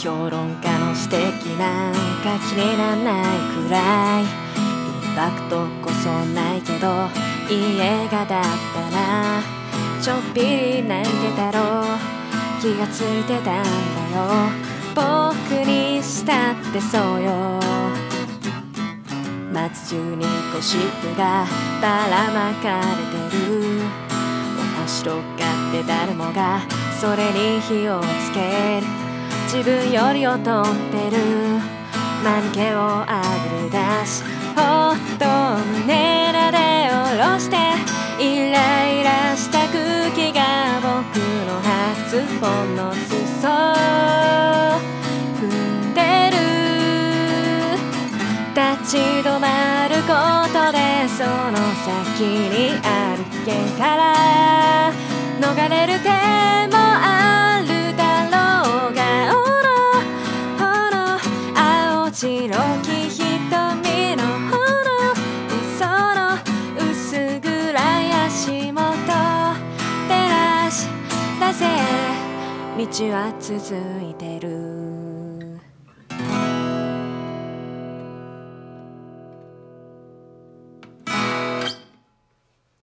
評論家の指摘なんか気にならないくらいインパクトこそないけどいい映画だったらちょっぴり泣いてたろ気がついてたんだよ僕にしたってそうよ街中にゴシップがばらまかれてる面白がって誰もがそれに火をつける自分より劣ってる間抜けをあぶり出しほっと胸なで下ろしてイライラした空気が僕の初本の裾踏んでる立ち止まることでその先にある危険から逃れる手もあるだろうが青白き瞳の炎その薄暗い足元照らし出せ道は続いてる